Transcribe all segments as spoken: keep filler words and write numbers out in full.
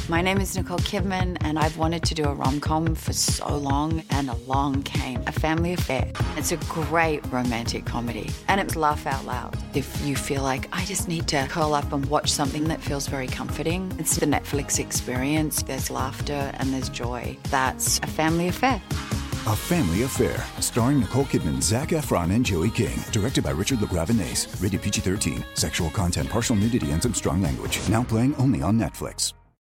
My name is Nicole Kidman, and I've wanted to do a rom-com for so long, and along came A Family Affair. It's a great romantic comedy, and it's laugh out loud. If you feel like, I just need to curl up and watch something that feels very comforting, it's the Netflix experience. There's laughter and there's joy. That's A Family Affair. A Family Affair, starring Nicole Kidman, Zac Efron, and Joey King. Directed by Richard LaGravenese. Rated P G thirteen. Sexual content, partial nudity, and some strong language. Now playing only on Netflix.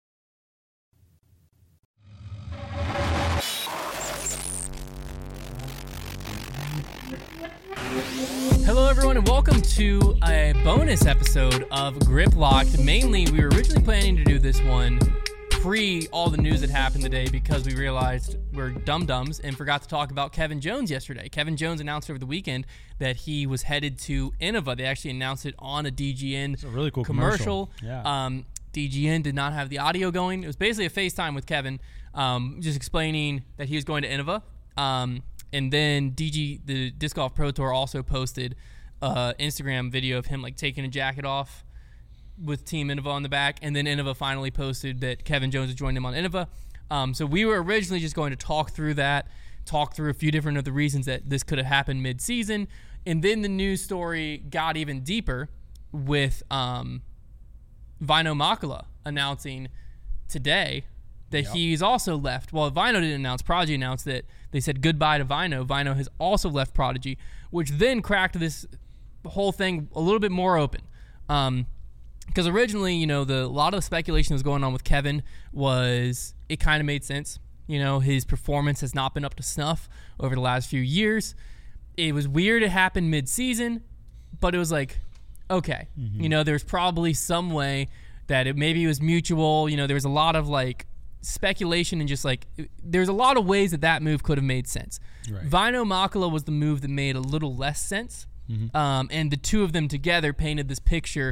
Hello, everyone, and welcome to a bonus episode of Grip Locked. Mainly, we were originally planning to do this one pre all the news that happened today because we realized we're dum-dums and forgot to talk about Kevin Jones yesterday. Kevin Jones announced over the weekend that he was headed to Innova. They actually announced it on a D G N it's a really cool commercial. commercial. Yeah. Um, D G N did not have the audio going. It was basically a FaceTime with Kevin, um, just explaining that he was going to Innova. Um, and then D G, the Disc Golf Pro Tour, also posted uh, Instagram video of him like taking a jacket off with Team Innova on the back, and then Innova finally posted that Kevin Jones had joined him on Innova. Um, so we were originally just going to talk through that, talk through a few different of the reasons that this could have happened mid-season, and then the news story got even deeper with um, Vaino Makala announcing today that yep. he's also left. Well, Vaino didn't announce. Prodigy announced that they said goodbye to Vaino. Vaino has also left Prodigy, which then cracked this whole thing a little bit more open. Um, because originally, you know, the a lot of the speculation that was going on with Kevin was it kind of made sense. You know, his performance has not been up to snuff over the last few years. It was weird it happened mid-season, but it was like, okay. Mm-hmm. You know, there's probably some way that it maybe it was mutual. You know, there was a lot of, like, speculation and just, like, there's a lot of ways that that move could have made sense. Right. Vaino Makala was the move that made a little less sense. Mm-hmm. Um, and the two of them together painted this picture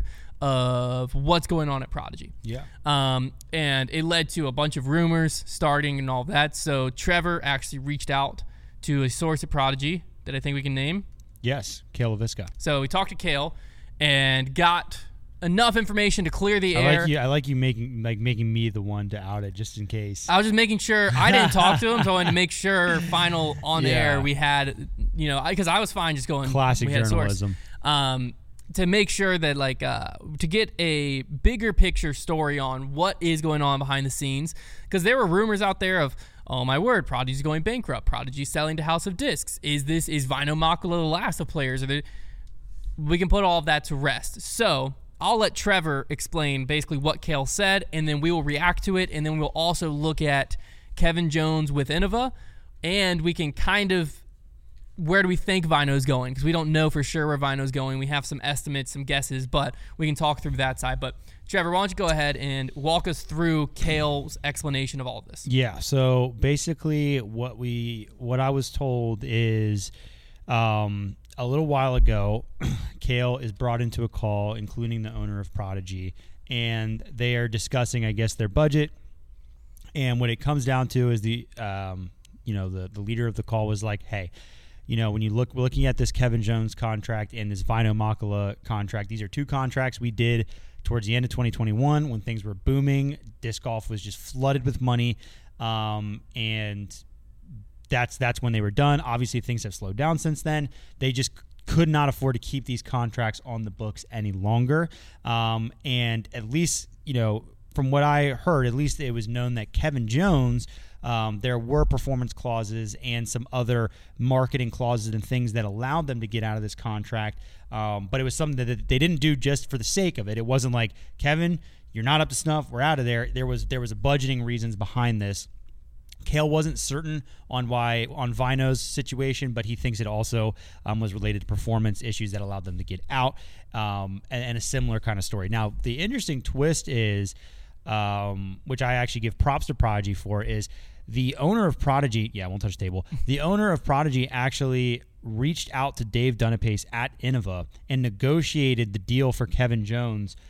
of what's going on at Prodigy. Yeah. Um, and it led to a bunch of rumors starting and all that. So Trevor actually reached out to a source at Prodigy that I think we can name. Yes, Kale LaVisca. So we talked to Kale and got enough information to clear the I air. Like you, I like you making like making me the one to out it just in case. I was just making sure. I didn't talk to him, so I wanted to make sure final on the yeah. air we had, you know, because I, I was fine just going. Classic we had journalism. A source. Um, to make sure that, like, uh, to get a bigger picture story on what is going on behind the scenes, because there were rumors out there of, oh my word, Prodigy's going bankrupt. Prodigy's selling to House of Discs. Is this is Vaino Makala the last of players? Or we can put all of that to rest. So I'll let Trevor explain basically what Kale said, and then we will react to it, and then we'll also look at Kevin Jones with Innova, and we can kind of, where do we think Vaino's going? Because we don't know for sure where Vaino's going. We have some estimates, some guesses, but we can talk through that side. But Trevor, why don't you go ahead and walk us through Kale's explanation of all of this? Yeah, so basically what we what I was told is um, a little while ago, Kale is brought into a call, including the owner of Prodigy, and they are discussing, I guess, their budget. And what it comes down to is the, um, you know, the, the leader of the call was like, hey, you know, when you look, we're looking at this Kevin Jones contract and this Vaino Makala contract. These are two contracts we did towards the end of twenty twenty-one when things were booming. Disc golf was just flooded with money, um, and that's that's when they were done. Obviously, things have slowed down since then. They just could not afford to keep these contracts on the books any longer. Um, and at least, you know, from what I heard, at least it was known that Kevin Jones, um, there were performance clauses and some other marketing clauses and things that allowed them to get out of this contract. Um, but it was something that they didn't do just for the sake of it. It wasn't like, Kevin, you're not up to snuff, we're out of there. There was there was a budgeting reasons behind this. Kale wasn't certain on why on Vaino's situation, but he thinks it also um, was related to performance issues that allowed them to get out, um, and, and a similar kind of story. Now, the interesting twist is, um, which I actually give props to Prodigy for, is the owner of Prodigy, yeah, I won't touch the table, the owner of Prodigy actually reached out to Dave Dunapace at Innova and negotiated the deal for Kevin Jones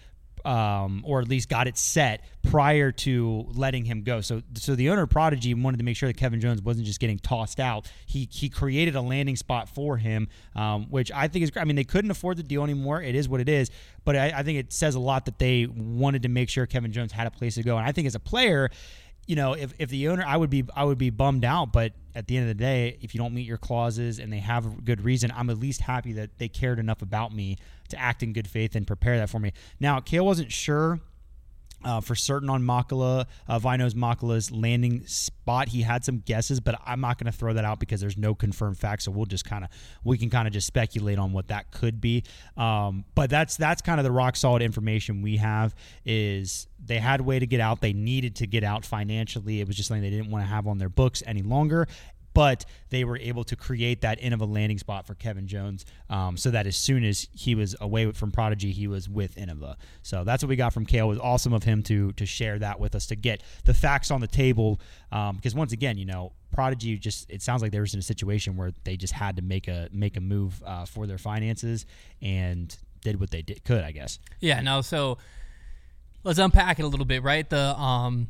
um, or at least got it set prior to letting him go. So, so the owner of Prodigy wanted to make sure that Kevin Jones wasn't just getting tossed out. He he created a landing spot for him, um, which I think is great. I mean, they couldn't afford the deal anymore. It is what it is. But I, I think it says a lot that they wanted to make sure Kevin Jones had a place to go. And I think as a player, you know, if, if the owner, I would be I would be bummed out. But at the end of the day, if you don't meet your clauses and they have a good reason, I'm at least happy that they cared enough about me to act in good faith and prepare that for me. Now, Cale wasn't sure uh, for certain on Makala, uh, Vino's Makala's landing spot. He had some guesses, but I'm not going to throw that out because there's no confirmed facts. So we'll just kind of we can kind of just speculate on what that could be. Um, but that's that's kind of the rock solid information we have is they had a way to get out. They needed to get out financially. It was just something they didn't want to have on their books any longer. But they were able to create that Innova landing spot for Kevin Jones um, so that as soon as he was away from Prodigy, he was with Innova. So that's what we got from Cale. It was awesome of him to to share that with us, to get the facts on the table. Um, because once again, you know, Prodigy just, it sounds like they were in a situation where they just had to make a make a move uh, for their finances and did what they did could, I guess. Yeah, no, so let's unpack it a little bit, right? The um,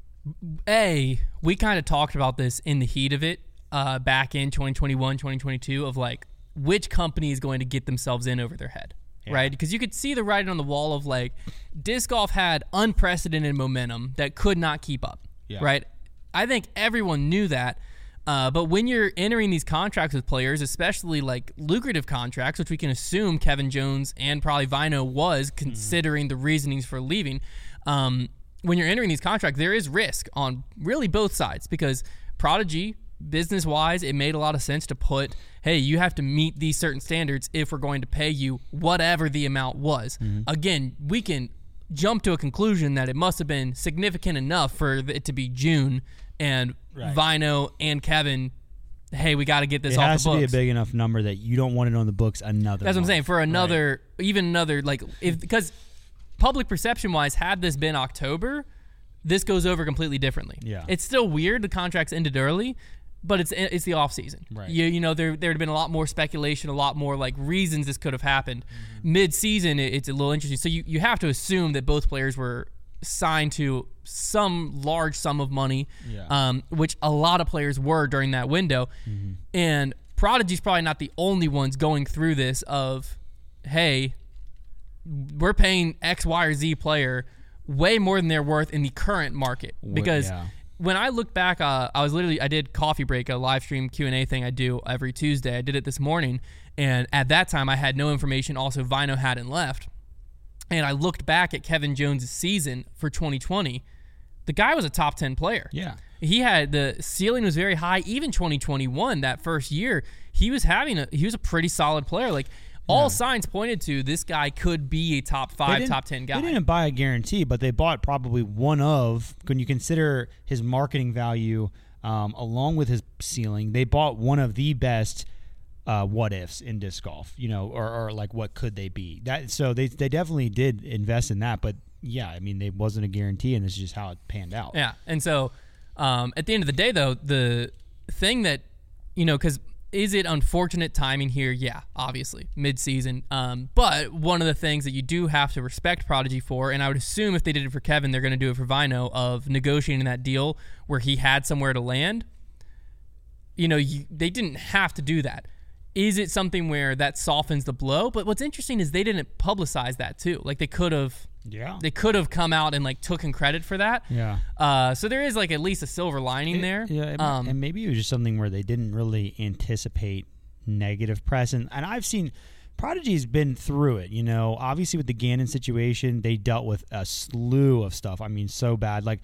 A, we kind of talked about this in the heat of it. Uh, back in twenty twenty-one, twenty twenty-two of like which company is going to get themselves in over their head, yeah. right? Because you could see the writing on the wall of like disc golf had unprecedented momentum that could not keep up, yeah. right? I think everyone knew that, uh, but when you're entering these contracts with players, especially like lucrative contracts, which we can assume Kevin Jones and probably Vino was considering mm-hmm. the reasonings for leaving, um, when you're entering these contracts, there is risk on really both sides because Prodigy, business-wise, it made a lot of sense to put, hey, you have to meet these certain standards if we're going to pay you whatever the amount was. Mm-hmm. Again, we can jump to a conclusion that it must have been significant enough for it to be June and right. Vino and Kevin, hey, we got to get this it off the books. It has to be a big enough number that you don't want it on the books another That's month. what I'm saying. For another, right. even another, like, if because public perception-wise, had this been October, this goes over completely differently. Yeah. It's still weird. The contract's ended early, but it's it's the off season. Right. You you know there there had been a lot more speculation, a lot more like reasons this could have happened. Mm-hmm. Mid season, it, it's a little interesting. So you, you have to assume that both players were signed to some large sum of money, yeah. um, which a lot of players were during that window. Mm-hmm. And Prodigy's probably not the only ones going through this of, hey, we're paying X, Y, or Z player way more than they're worth in the current market because. Yeah. When I look back, uh, I was literally, I did Coffee Break, a live stream Q and A thing I do every Tuesday. I did it this morning, and at that time, I had no information. Also, Vino hadn't left. And I looked back at Kevin Jones' season for twenty twenty. The guy was a top ten player. Yeah. He had, the ceiling was very high. Even twenty twenty-one, that first year, he was having a, he was a pretty solid player. Like, all yeah. signs pointed to this guy could be a top five, top ten guy. They didn't buy a guarantee, but they bought probably one of, when you consider his marketing value um, along with his ceiling, they bought one of the best uh, what ifs in disc golf, you know, or, or like what could they be. That So they, they definitely did invest in that, but yeah, I mean, it wasn't a guarantee, and this is just how it panned out. Yeah, and so um, at the end of the day, though, the thing that, you know, because is it unfortunate timing here? Yeah, obviously, mid-season. Um, but one of the things that you do have to respect Prodigy for, and I would assume if they did it for Kevin, they're going to do it for Vino, of negotiating that deal where he had somewhere to land. You know, you, they didn't have to do that. Is it something where that softens the blow? But what's interesting is they didn't publicize that too. Like they could have, yeah, they could have come out and like taken credit for that. Yeah. Uh, so there is like at least a silver lining it, there. Yeah, it, um, and maybe it was just something where they didn't really anticipate negative press. And, and I've seen Prodigy's been through it. You know, obviously with the Gannon situation, they dealt with a slew of stuff. I mean, so bad. Like.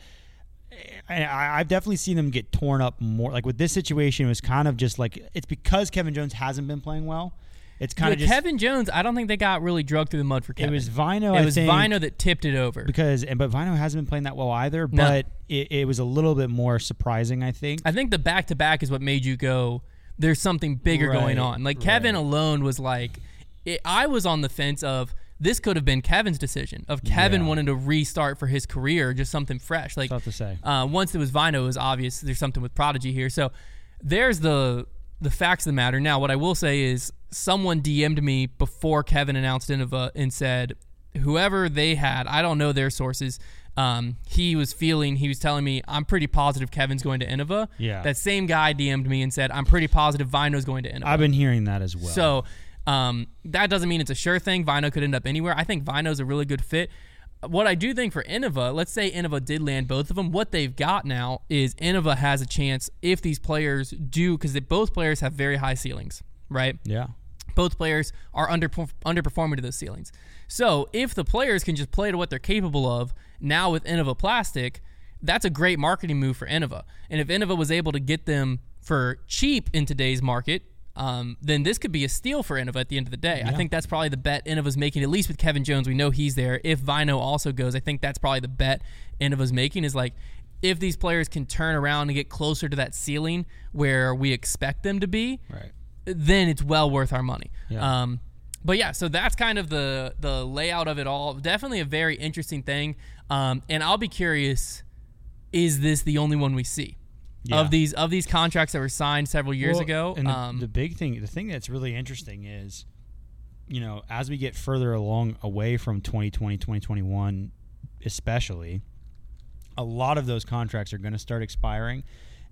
I, I've definitely seen them get torn up more. Like with this situation, it was kind of just like it's because Kevin Jones hasn't been playing well. It's kind yeah, of just Kevin Jones. I don't think they got really drugged through the mud for Kevin. It was Vino. It I was think, Vino that tipped it over because, but Vino hasn't been playing that well either. No. But it, it was a little bit more surprising, I think. I think the back to back is what made you go, "There's something bigger right, going on." Like Kevin right. alone was like, it, I was on the fence of. This could have been Kevin's decision of Kevin yeah. wanting to restart for his career, just something fresh. Like tough to say. Uh, once it was Vino, it was obvious there's something with Prodigy here. So there's the the facts of the matter. Now, what I will say is someone D M'd me before Kevin announced Innova and said, whoever they had, I don't know their sources. Um, he was feeling, he was telling me, I'm pretty positive Kevin's going to Innova. Yeah. That same guy D M'd me and said, I'm pretty positive Vino's going to Innova. I've been hearing that as well. So um, that doesn't mean it's a sure thing. Vino could end up anywhere. I think Vino's a really good fit. What I do think for Innova, let's say Innova did land both of them, what they've got now is Innova has a chance if these players do, because both players have very high ceilings, right? Yeah. Both players are under, underperforming to those ceilings. So if the players can just play to what they're capable of, now with Innova Plastic, that's a great marketing move for Innova. And if Innova was able to get them for cheap in today's market, um, then this could be a steal for Innova at the end of the day. Yeah. I think that's probably the bet Innova's making, at least with Kevin Jones. We know he's there. If Vino also goes, I think that's probably the bet Innova's making is like, if these players can turn around and get closer to that ceiling where we expect them to be, right, then it's well worth our money. Yeah. Um, but yeah, so that's kind of the the layout of it all. Definitely a very interesting thing. Um, and I'll be curious, is this the only one we see? Yeah. Of these of these contracts that were signed several years well, ago? And the, um, the big thing, the thing that's really interesting is, you know, as we get further along away from twenty twenty, twenty twenty-one especially, a lot of those contracts are going to start expiring.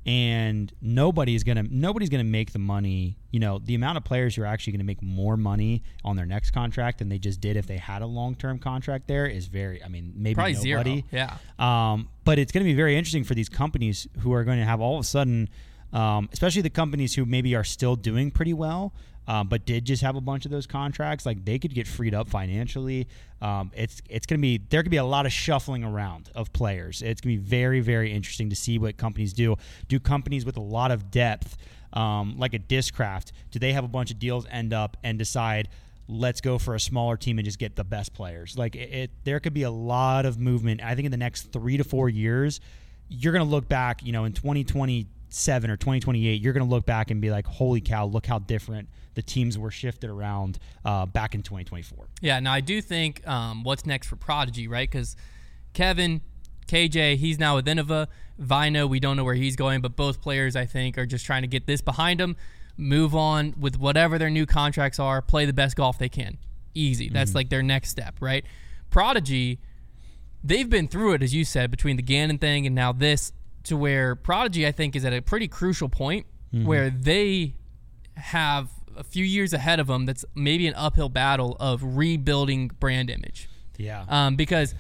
And nobody's gonna nobody's gonna make the money. You know, the amount of players who are actually gonna make more money on their next contract than they just did if they had a long term contract there is very. I mean, maybe probably nobody. Zero. Yeah. Um, but it's gonna be very interesting for these companies who are going to have all of a sudden, um, especially the companies who maybe are still doing pretty well. Um, but did just have a bunch of those contracts, like they could get freed up financially. Um, it's it's going to be there could be a lot of shuffling around of players. It's going to be very, very interesting to see what companies do. Do companies with a lot of depth, um, like a Discraft, do they have a bunch of deals end up and decide, let's go for a smaller team and just get the best players? Like it, it there could be a lot of movement. I think in the next three to four years, you're going to look back, you know, in twenty twenty-seven or twenty twenty-eight, you're going to look back and be like, holy cow, look how different the teams were shifted around uh, back in twenty twenty-four. Yeah, now I do think um, what's next for Prodigy, right? Because Kevin, K J, he's now with Innova. Vino, we don't know where he's going, but both players, I think, are just trying to get this behind them, move on with whatever their new contracts are, play the best golf they can. Easy. That's mm-hmm. like their next step, right? Prodigy, they've been through it, as you said, between the Gannon thing and now this, to where Prodigy, I think, is at a pretty crucial point mm-hmm. where they have a few years ahead of them that's maybe an uphill battle of rebuilding brand image. Yeah. Um, because,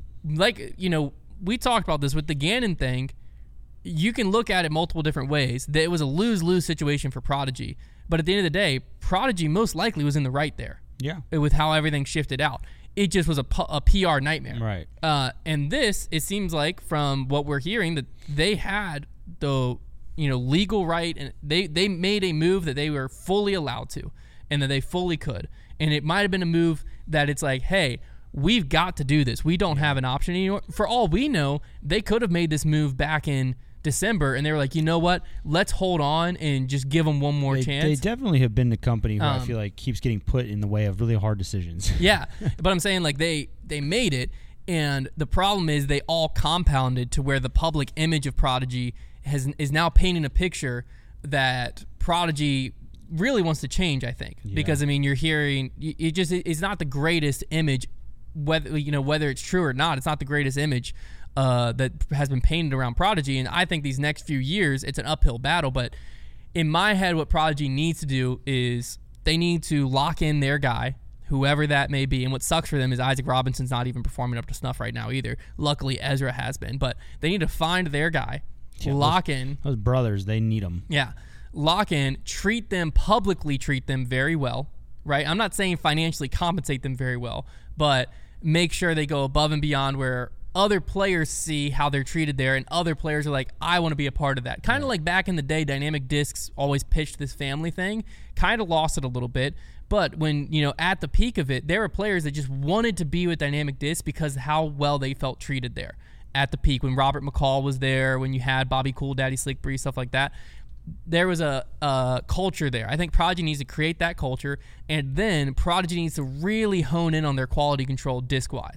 like, you know, we talked about this with the Gannon thing. You can look at it multiple different ways. It was a lose-lose situation for Prodigy. But at the end of the day, Prodigy most likely was in the right there. Yeah. With how everything shifted out. It just was a, a P R nightmare. Right. Uh, and this, it seems like, from what we're hearing, that they had the you know, legal right, and they, they made a move that they were fully allowed to, and that they fully could. And it might have been a move that it's like, hey, we've got to do this. We don't have an option anymore. For all we know, they could have made this move back in December, and they were like, you know what? Let's hold on and just give them one more they, chance. They definitely have been the company who um, I feel like keeps getting put in the way of really hard decisions. Yeah, but I'm saying, like, they they made it, and the problem is they all compounded to where the public image of Prodigy has is now painting a picture that Prodigy really wants to change, I think. Yeah. Because, I mean, you're hearing, it just it's not the greatest image, whether you know whether it's true or not. It's not the greatest image uh, that has been painted around Prodigy. And I think these next few years, it's an uphill battle. But in my head, what Prodigy needs to do is they need to lock in their guy, whoever that may be. And what sucks for them is Isaac Robinson's not even performing up to snuff right now either. Luckily, Ezra has been. But they need to find their guy. Yeah, lock those, in. Those brothers, they need them. Yeah. Lock in, treat them, publicly treat them very well, right? I'm not saying financially compensate them very well, but make sure they go above and beyond where other players see how they're treated there, and other players are like, I want to be a part of that. Kind of yeah. like back in the day, Dynamic Discs always pitched this family thing, kind of lost it a little bit, but when, you know, at the peak of it, there were players that just wanted to be with Dynamic Discs because of how well they felt treated there. At the peak, when Robert McCall was there, when you had Bobby Cool, Daddy Slick Bree, stuff like that, there was a, a culture there. I think Prodigy needs to create that culture, and then Prodigy needs to really hone in on their quality control disc-wise.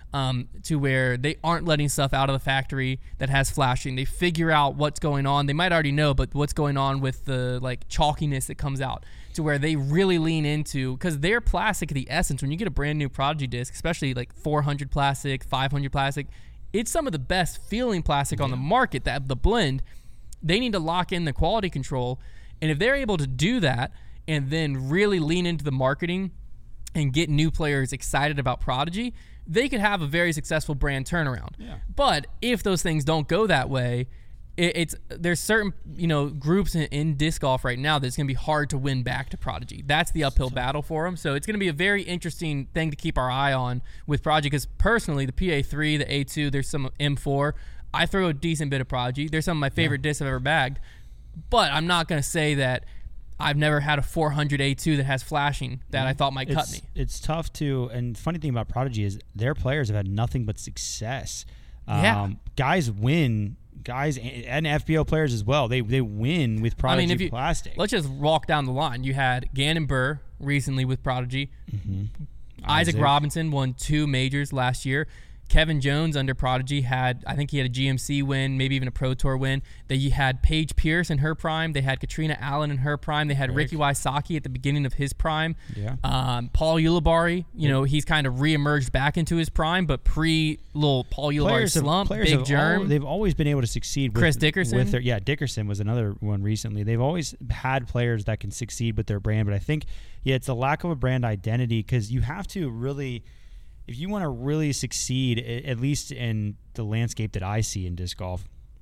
um, to where they aren't letting stuff out of the factory that has flashing. They figure out what's going on. They might already know, but what's going on with the like chalkiness that comes out, to where they really lean into, because their plastic, the essence, when you get a brand new Prodigy disc, especially like four hundred plastic, five hundred plastic, it's some of the best feeling plastic yeah. on the market, that the blend. They need to lock in the quality control. And if they're able to do that and then really lean into the marketing and get new players excited about Prodigy, they could have a very successful brand turnaround. Yeah. But if those things don't go that way, it, it's there's certain you know groups in, in disc golf right now that's going to be hard to win back to Prodigy. That's the uphill battle for them. So it's going to be a very interesting thing to keep our eye on with Prodigy, because personally, the P A three, the A two, there's some M four. I throw a decent bit of Prodigy. They're some of my favorite yeah. discs I've ever bagged. But I'm not going to say that I've never had a four hundred A two that has flashing that I thought might it's, cut me. It's tough to, and the funny thing about Prodigy is their players have had nothing but success. Yeah. Um, guys win, guys and F B O players as well. They they win with Prodigy I mean, if you, plastic. Let's just walk down the line. You had Gannon Burr recently with Prodigy. Mm-hmm. Isaac, Isaac Robinson won two majors last year. Kevin Jones under Prodigy had, I think he had a G M C win, maybe even a Pro Tour win. They had Paige Pierce in her prime. They had Katrina Allen in her prime. They had Ricky Wysocki at the beginning of his prime. Yeah. Um, Paul Ulibarri, you know, he's kind of reemerged back into his prime, but pre little Paul Ulibarri slump, have, big germ. Al- they've always been able to succeed. With, Chris Dickerson. With their, yeah, Dickerson was another one recently. They've always had players that can succeed with their brand, but I think, yeah, it's a lack of a brand identity, because you have to really... If you want to really succeed, at least in the landscape that I see in disc golf,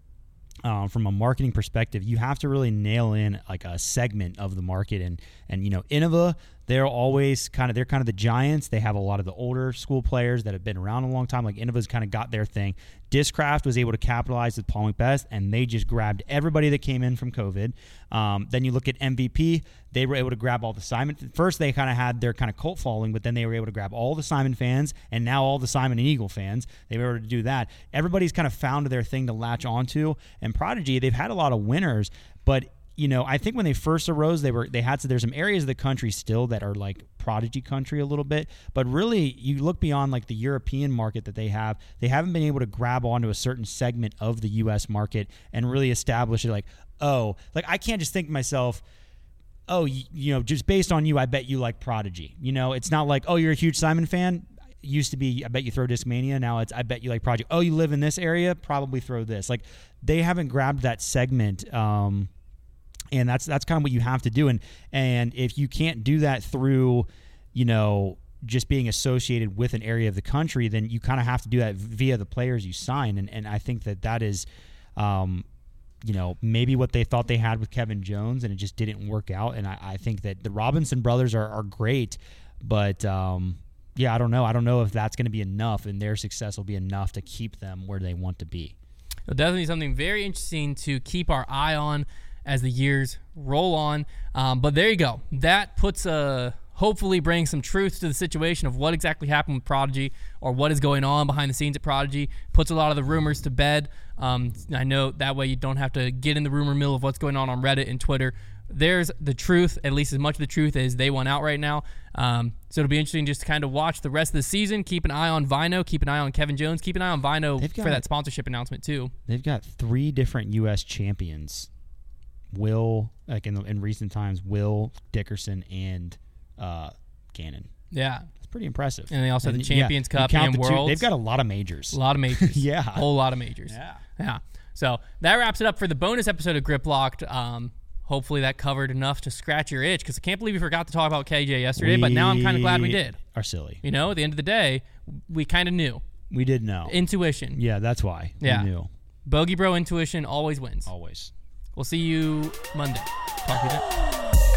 um, from a marketing perspective, you have to really nail in like a segment of the market. And, and you know, Innova, they're always kind of, they're kind of the giants. They have a lot of the older school players that have been around a long time. Like Innova's kind of got their thing. Discraft was able to capitalize with Paul McBeth, and they just grabbed everybody that came in from COVID. Um, then you look at M V P, they were able to grab all the Simon. First, they kind of had their kind of cult following, but then they were able to grab all the Simon fans, and now all the Simon and Eagle fans. They were able to do that. Everybody's kind of found their thing to latch onto. And Prodigy, they've had a lot of winners, but you know, I think when they first arose, they were they had to. There's some areas of the country still that are like Prodigy country a little bit, but really, you look beyond like the European market that they have. They haven't been able to grab onto a certain segment of the U S market and really establish it. Like, oh, like I can't just think to myself, oh, you, you know, just based on you, I bet you like Prodigy. You know, it's not like, oh, you're a huge Simon fan. It used to be, I bet you throw Discmania. Now it's, I bet you like Prodigy. Oh, you live in this area, probably throw this. Like, they haven't grabbed that segment. Um, And that's that's kind of what you have to do. And and if you can't do that through, you know, just being associated with an area of the country, then you kind of have to do that via the players you sign. And and I think that that is, um, you know, maybe what they thought they had with Kevin Jones, and it just didn't work out. And I, I think that the Robinson brothers are, are great, but um, yeah, I don't know. I don't know if that's going to be enough, and their success will be enough to keep them where they want to be. So definitely something very interesting to keep our eye on as the years roll on. Um, but there you go. That puts a, hopefully brings some truth to the situation of what exactly happened with Prodigy, or what is going on behind the scenes at Prodigy. Puts a lot of the rumors to bed. Um, I know that way you don't have to get in the rumor mill of what's going on on Reddit and Twitter. There's the truth, at least as much of the truth as they want out right now. Um, so it'll be interesting just to kind of watch the rest of the season. Keep an eye on Vino. Keep an eye on Kevin Jones. Keep an eye on Vino got, for that sponsorship announcement too. They've got three different U S champions. Will, like in, the, in recent times, Will, Dickerson, and uh, Gannon. Yeah. It's pretty impressive. And they also and have the Champions yeah, Cup and the Worlds. Two, they've got a lot of majors. A lot of majors. Yeah. A whole lot of majors. Yeah. Yeah. So that wraps it up for the bonus episode of Grip Locked. Um, hopefully that covered enough to scratch your itch, because I can't believe we forgot to talk about K J yesterday, we but now I'm kind of glad we did. Are silly. You know, at the end of the day, we kind of knew. We did know. Intuition. Yeah, that's why. Yeah. We knew. Bogey Bro intuition always wins. Always. We'll see you Monday. Talk to you then.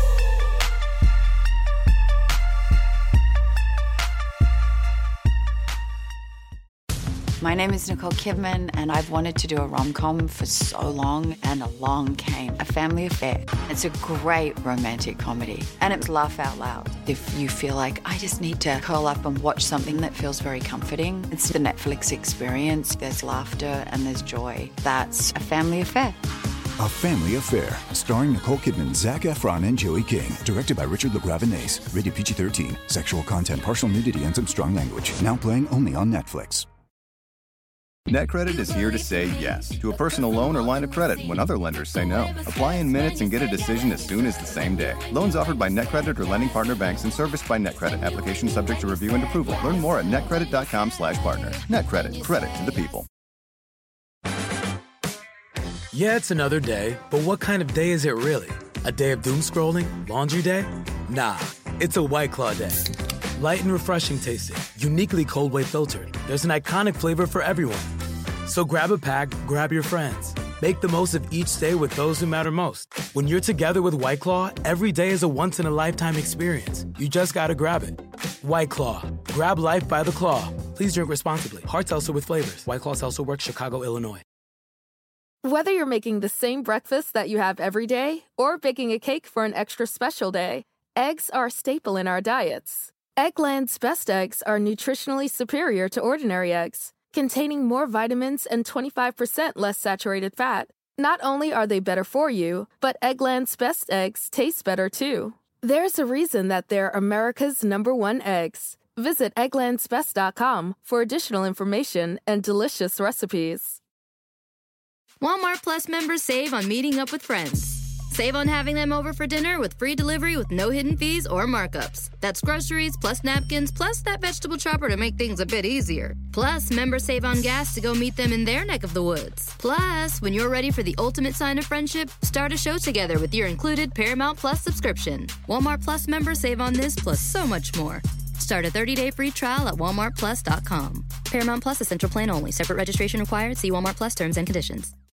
My name is Nicole Kidman, and I've wanted to do a rom-com for so long, and along came A Family Affair. It's a great romantic comedy, and it's laugh out loud. If you feel like, I just need to curl up and watch something that feels very comforting, it's the Netflix experience. There's laughter and there's joy. That's A Family Affair. A Family Affair, starring Nicole Kidman, Zac Efron, and Joey King. Directed by Richard LaGravenese. Rated P G thirteen. Sexual content, partial nudity, and some strong language. Now playing only on Netflix. NetCredit is here to say yes to a personal loan or line of credit when other lenders say no. Apply in minutes and get a decision as soon as the same day. Loans offered by NetCredit or lending partner banks and serviced by NetCredit. Application subject to review and approval. Learn more at netcredit.com slash partner. NetCredit. Credit to the people. Yeah, it's another day, but what kind of day is it really? A day of doom scrolling? Laundry day? Nah, it's a White Claw day. Light and refreshing tasting, uniquely cold way filtered. There's an iconic flavor for everyone. So grab a pack, grab your friends. Make the most of each day with those who matter most. When you're together with White Claw, every day is a once-in-a-lifetime experience. You just gotta grab it. White Claw. Grab life by the claw. Please drink responsibly. Hard seltzer with flavors. White Claw Seltzer Works, Chicago, Illinois. Whether you're making the same breakfast that you have every day or baking a cake for an extra special day, eggs are a staple in our diets. Eggland's Best Eggs are nutritionally superior to ordinary eggs, containing more vitamins and twenty-five percent less saturated fat. Not only are they better for you, but Eggland's Best Eggs taste better too. There's a reason that they're America's number one eggs. Visit egglands best dot com for additional information and delicious recipes. Walmart Plus members save on meeting up with friends. Save on having them over for dinner with free delivery with no hidden fees or markups. That's groceries, plus napkins, plus that vegetable chopper to make things a bit easier. Plus, members save on gas to go meet them in their neck of the woods. Plus, when you're ready for the ultimate sign of friendship, start a show together with your included Paramount Plus subscription. Walmart Plus members save on this plus so much more. Start a thirty-day free trial at walmart plus dot com. Paramount Plus Essential Plan only. Separate registration required. See Walmart Plus terms and conditions.